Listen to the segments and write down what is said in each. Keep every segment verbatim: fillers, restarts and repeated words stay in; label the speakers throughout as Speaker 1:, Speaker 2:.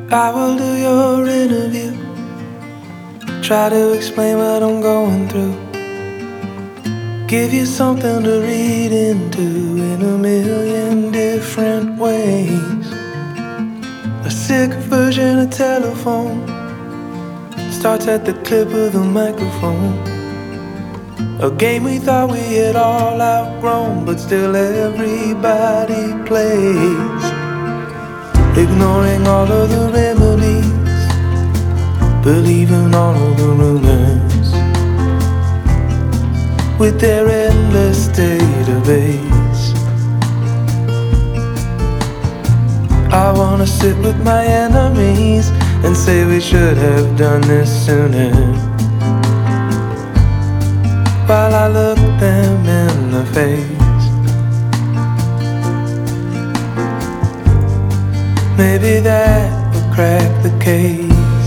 Speaker 1: I will do your interview, try to explain what I'm going through, give you something to read into in a million different ways. A sick version of telephone starts at the clip of the microphone. A game we thought we had all outgrown, but still everybody plays, ignoring all of the remedies, believing all of the rumors, with their endless database. I wanna sit with my enemies and say we should have done this sooner, while I look them in the face. Maybe that will crack the case.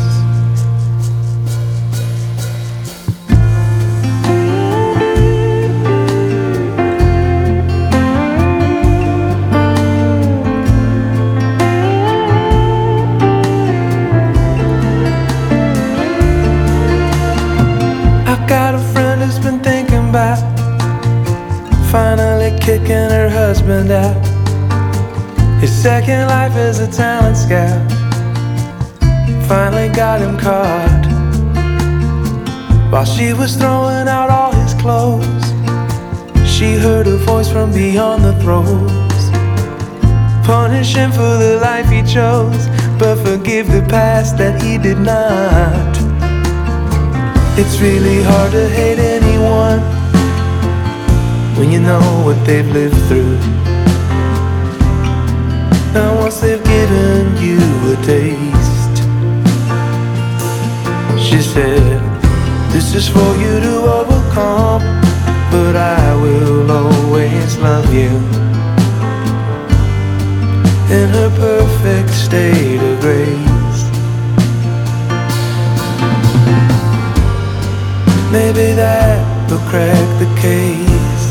Speaker 1: I've got a friend who's been thinking about finally kicking her husband out. His second life as a talent scout finally got him caught. While she was throwing out all his clothes, she heard a voice from beyond the throes, punish him for the life he chose, but forgive the past that he did not. It's really hard to hate anyone when you know what they've lived through. Now once they've given you a taste, she said, this is for you to overcome, but I will always love you in her perfect state of grace. Maybe that will crack the case.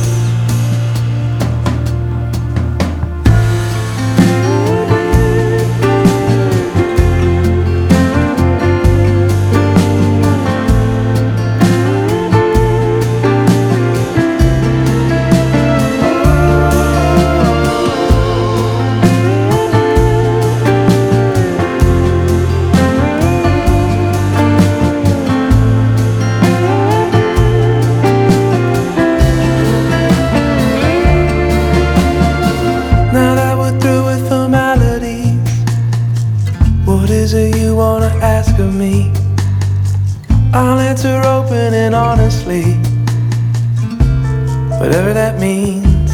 Speaker 1: What is it you wanna ask of me? I'll answer open and honestly, whatever that means.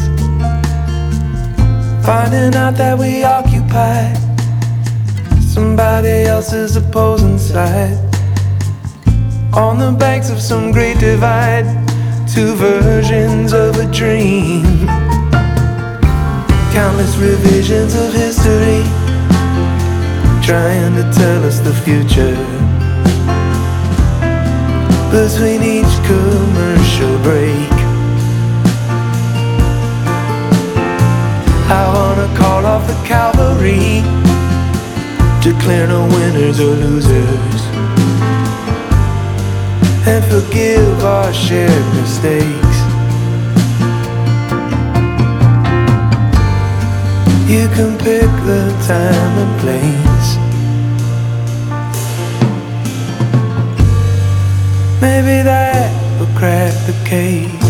Speaker 1: Finding out that we occupy somebody else's opposing side, on the banks of some great divide, two versions of a dream, countless revisions of history, trying to tell us the future between each commercial break. I wanna call off the cavalry, declare no winners or losers, and forgive our shared mistakes. You can pick the time and place. Maybe that will crack the case.